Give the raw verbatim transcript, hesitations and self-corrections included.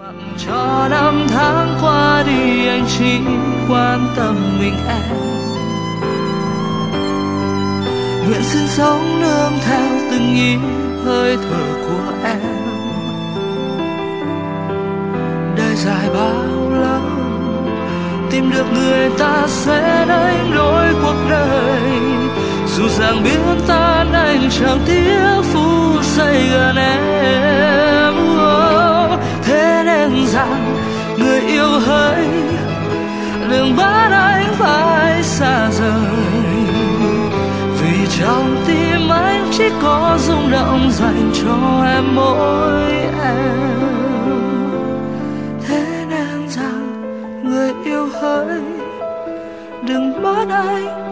Cho năm tháng qua đi anh chỉ quan tâm mình em, nguyện xin sống nương theo từng nhịp hơi thở của em. Đời dài bao lâu tìm được người ta sẽ đánh đổi cuộc đời, dù rằng biến tan anh chẳng tiếc phút giây gần em. Oh, thế nên rằng người yêu hỡi đừng bắt anh phải xa rời, vì trong tim anh chỉ có rung động dành cho em mỗi em. Thế nên rằng người yêu hỡi đừng bắt anh